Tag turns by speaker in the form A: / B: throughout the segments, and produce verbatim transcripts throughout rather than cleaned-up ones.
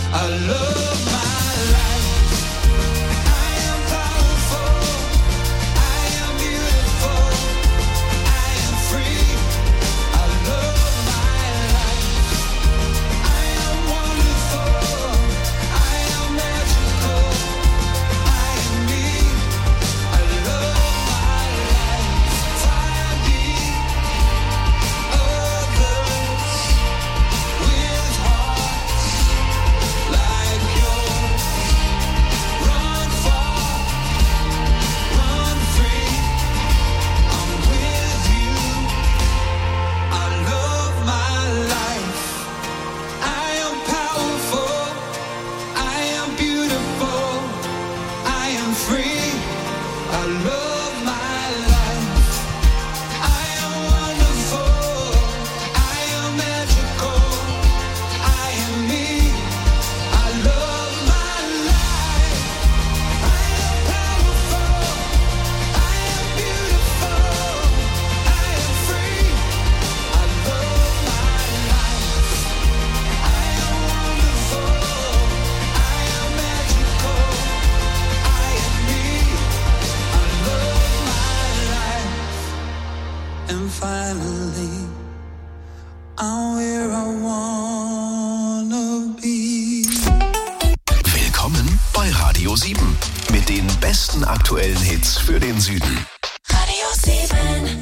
A: Aktuellen Hits für den Süden.
B: Radio sieben.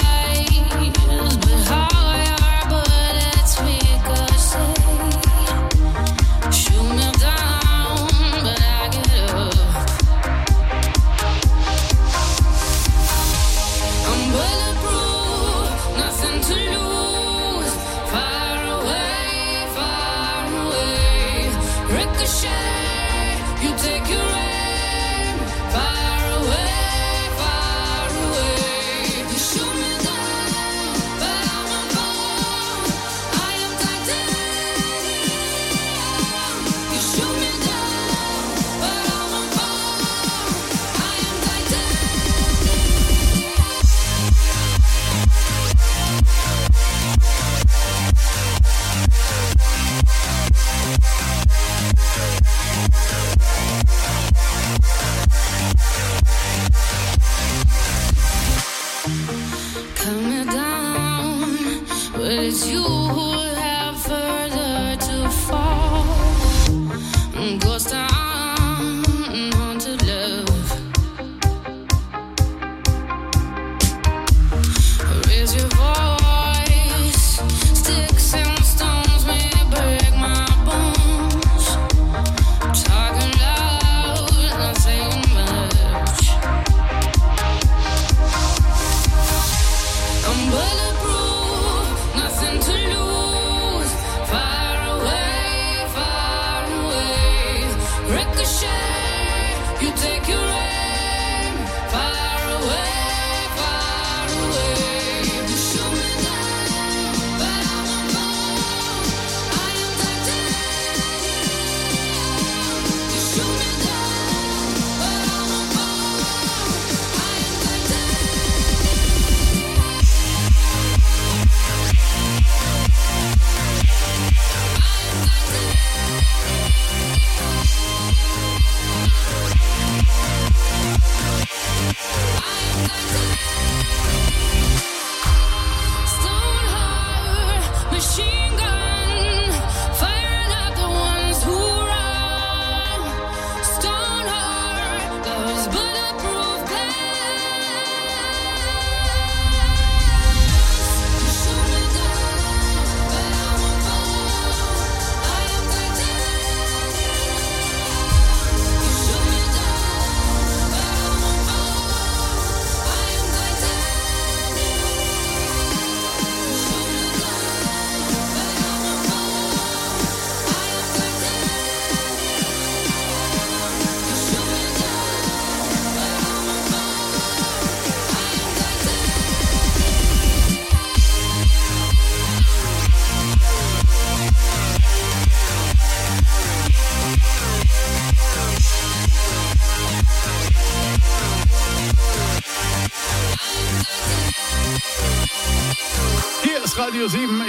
C: But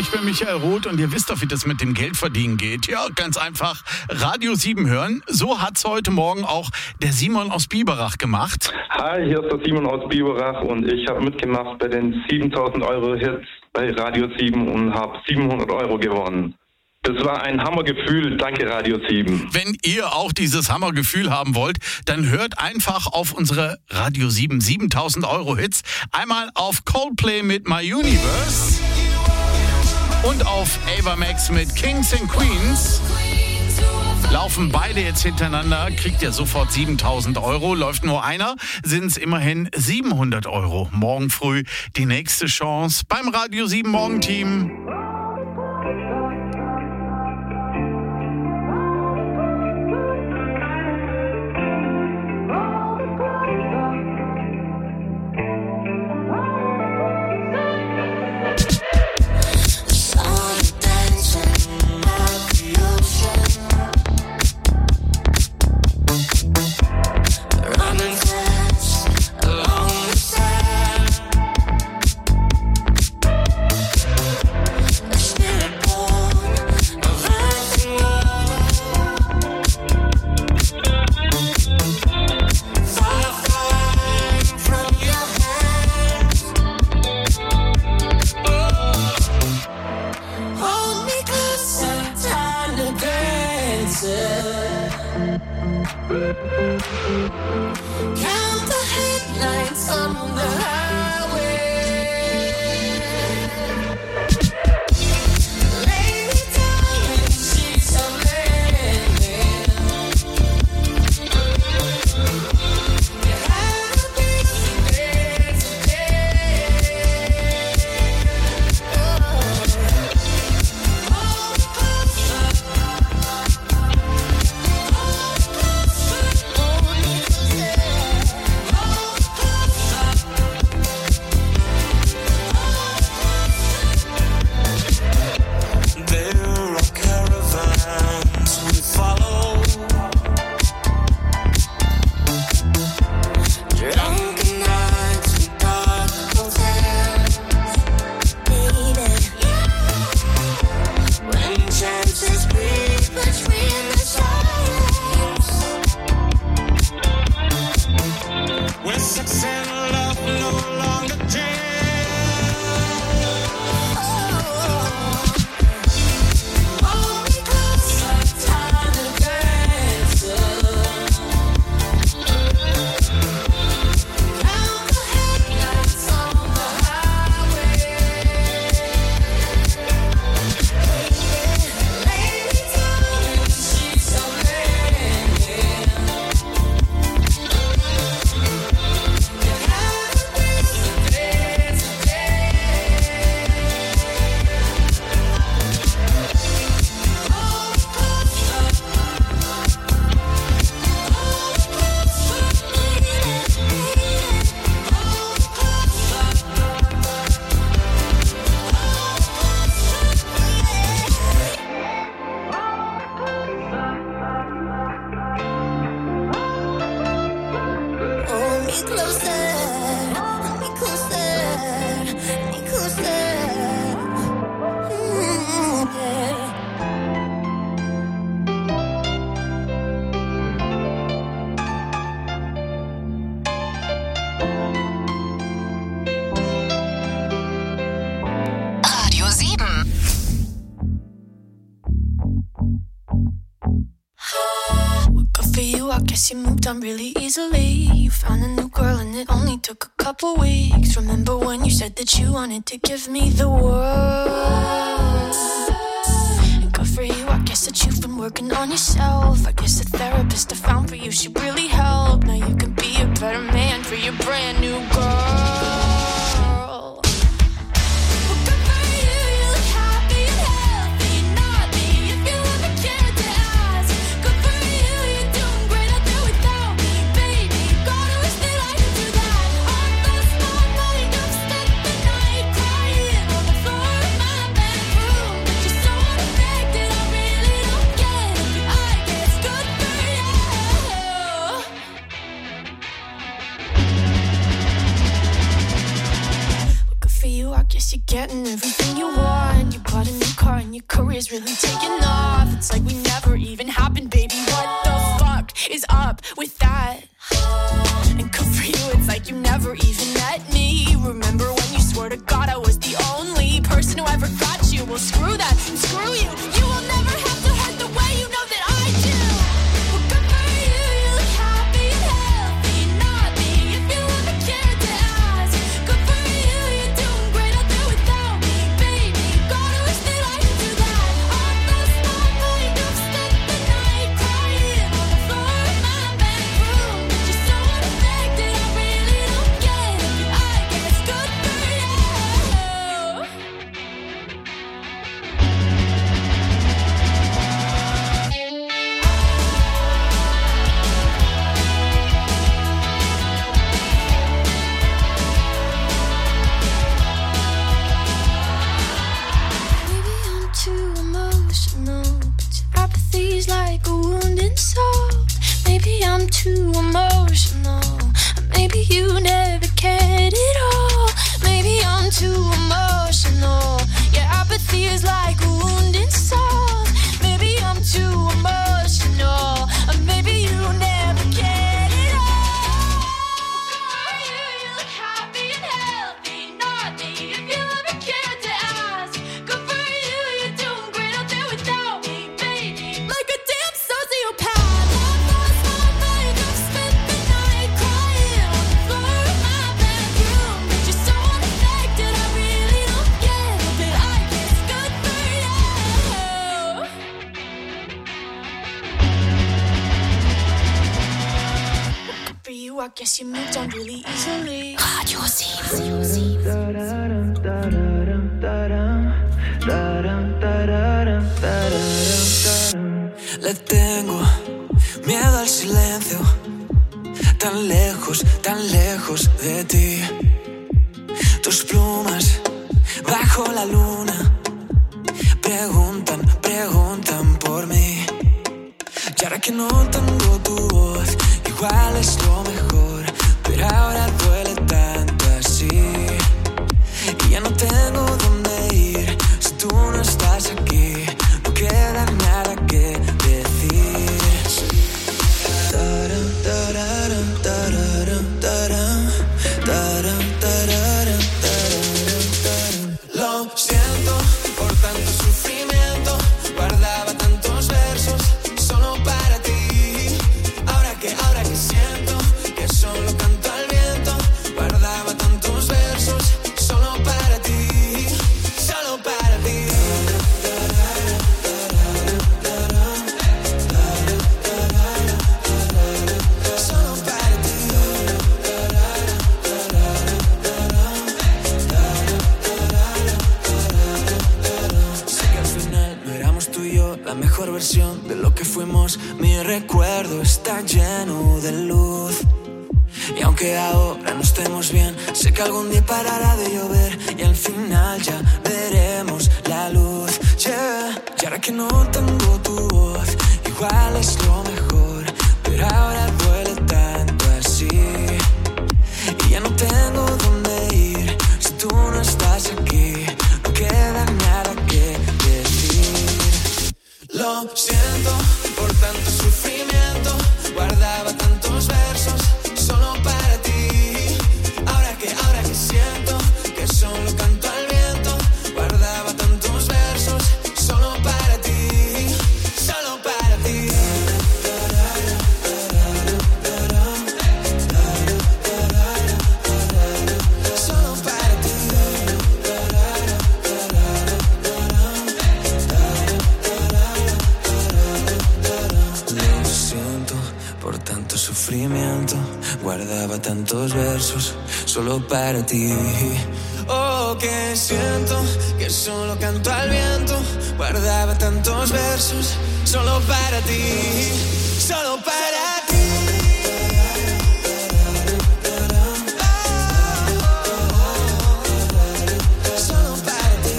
C: ich bin Michael Roth und ihr wisst doch, wie das mit dem Geldverdienen geht. Ja, ganz einfach Radio sieben hören. So hat's heute Morgen auch der Simon aus Biberach gemacht.
D: Hi, hier ist der Simon aus Biberach und ich habe mitgemacht bei den siebentausend Euro Hits bei Radio sieben und habe siebenhundert Euro gewonnen. Das war ein Hammergefühl. Danke, Radio sieben.
C: Wenn ihr auch dieses Hammergefühl haben wollt, dann hört einfach auf unsere Radio sieben siebentausend Euro Hits. Einmal auf Coldplay mit My Universe und auf Ava Max mit Kings and Queens. Laufen beide jetzt hintereinander, kriegt ihr sofort siebentausend Euro. Läuft nur einer, sind es immerhin siebenhundert Euro. Morgen früh die nächste Chance beim Radio sieben Morgenteam.
B: You moved on really easily. You found a new girl and it only took a couple weeks. Remember when you said that you wanted to give me the world? And good for you, I guess that you've been working on yourself. I guess the therapist I found for you should really help. Now you can be a better man for your brand new girl. taking off. It's like we never even happened, baby. What the fuck is up with that? And good for you, it's like you never even met me. Remember when you swore to God I was the only person who ever got you? Well, screw that and screw you. You will never have to hurt the way you know that I do. Well, good for you, you look happy and healthy. Not me, if you ever cared to ask. Good for you, you're doing great out there without me, baby. God, I wish that I could do that. All those small nights I've spent the night crying on the floor of my bedroom. But you're so unaffected, I really don't get it. But I guess good for you. Maybe I'm too emotional, but your apathy's like a wounded soul. Maybe I'm too emotional, or maybe you never cared at all. Maybe I'm too emotional, your apathy is like a wounded soul. Maybe I'm too emotional, or maybe you never cared at all. You, you look happy and healthy, not me, if you ever cared to ask. Good for you, you're doing great out there without me, baby. Like a damn sociopath. All those small nights I've spent the night crying on the floor of my bedroom. But you're so unaffected, I really don't get it. But I guess good for you. Good for you, I guess you moved on really easily. Radio
E: Le tengo miedo al silencio, tan lejos, tan lejos de ti. Tus plumas bajo la luna preguntan, preguntan por mí. Y ahora que no tengo tu voz, igual es lo mejor, pero ahora duele tanto así. Y ya no tengo dónde ir, si tú no estás aquí, no queda nada que decir. Taram, tararam, tararam, taram, taram, tararam, tararam, taram. Lo siento por tanto sufrimiento, guardaba tantos versos solo para ti. Ahora que, ahora que siento que solo canto al viento, guardaba tantos versos solo para ti, solo para ti. Solo para ti. Sé que al final no éramos tú y yo la mejor versión de lo que fuimos. Mi recuerdo está lleno de luz. Y aunque ahora no estemos bien, sé que algún día parará de llover y al final ya veremos la luz. Yeah. Y ahora que no tengo tu voz, igual es lo mejor, pero ahora duele tanto así. Y ya no tengo dónde ir, si tú no estás aquí, no queda nada que decir. Lo siento por tanto sufrimiento, guardaba tantos versos solo para ti. Ahora que, ahora que siento que solo canto al viento, guardaba tantos versos solo para ti, solo para ti. Solo para ti. Lo siento por tanto sufrimiento, guardaba tantos versos solo para ti. Oh, que siento que solo canto al viento, guardaba tantos versos solo para ti, solo para ti. Solo para ti.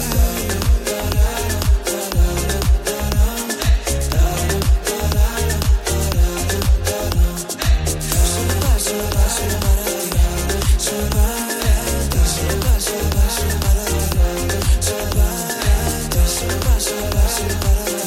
E: Solo para, solo para, solo para ti. Solo para ti, solo para, solo para, solo para ti. Solo para ti, solo para, solo para, solo para ti.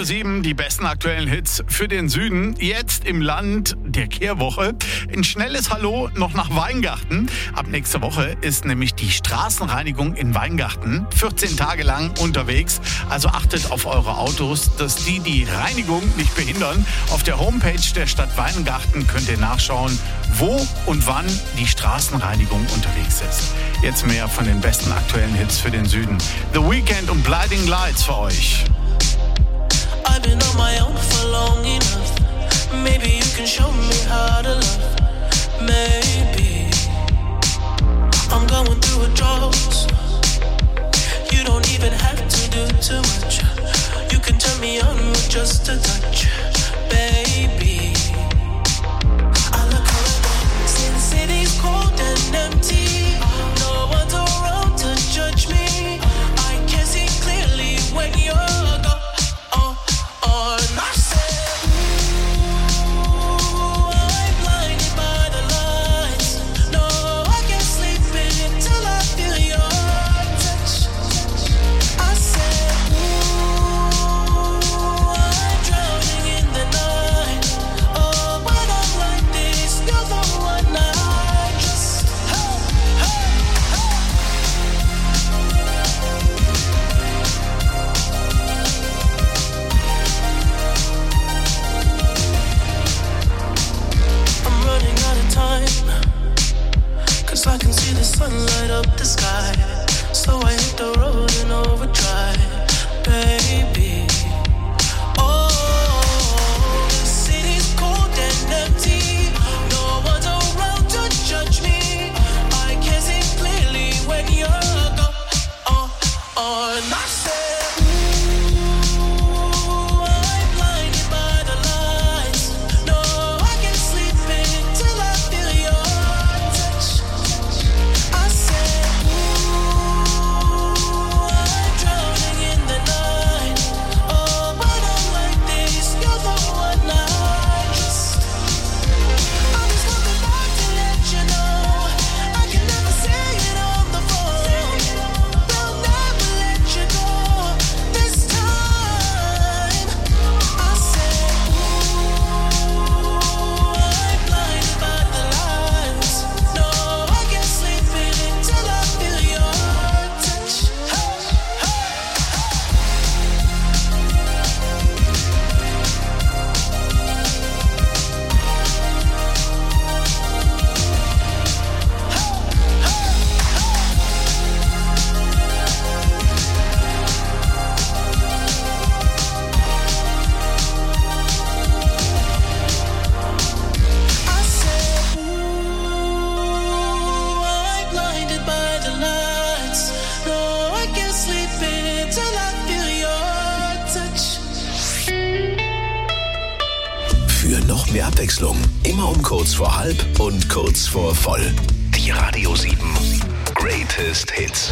C: sieben, die besten aktuellen Hits für den Süden. Jetzt im Land der Kehrwoche. Ein schnelles Hallo noch nach Weingarten. Ab nächster Woche ist nämlich die Straßenreinigung in Weingarten vierzehn Tage lang unterwegs. Also achtet auf eure Autos, dass die die Reinigung nicht behindern. Auf der Homepage der Stadt Weingarten könnt ihr nachschauen, wo und wann die Straßenreinigung unterwegs ist. Jetzt mehr von den besten aktuellen Hits für den Süden. The Weeknd und Blinding Lights für euch.
F: I've been on my own for long enough. Maybe you can show me how to love. Maybe I'm going through a drought. You don't even have to do too much. You can turn me on with just a touch, baby. I look around, see the city's cold and empty. No one's around to judge me. I can see clearly when you're gone. I can see the sun light up the sky, so I hit the road in overdrive, baby. Oh, the city's cold and empty. No one's around to judge me. I can see clearly when you're gone. Oh, oh, and I said, ooh, I'm blinded by the lights. No, I can't sleep until I feel your touch. I said, ooh, I'm drowning in the night. Oh, when I'm like this, you're the one I trust. I just want the light to let you know I can never say it on the phone. They'll never let you go this time. I said, ooh, I'm blinded by the lights. No, I can't sleep until I feel your touch. Hey, I said, ooh, I'm blinded by the lights. No, I can't sleep until I feel your touch.
A: Für noch mehr Abwechslung, immer um kurz vor halb und kurz vor voll. Die Radio sieben Greatest Hits.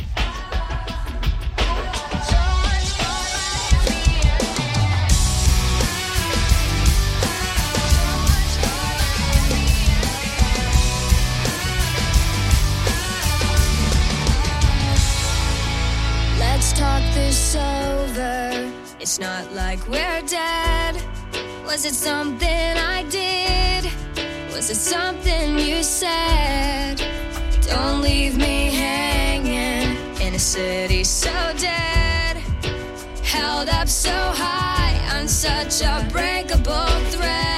B: Let's talk this over. It's not like we're dead. Was it something I did? Was it something you said? Don't leave me hanging in a city so dead. Held up so high on such a breakable thread.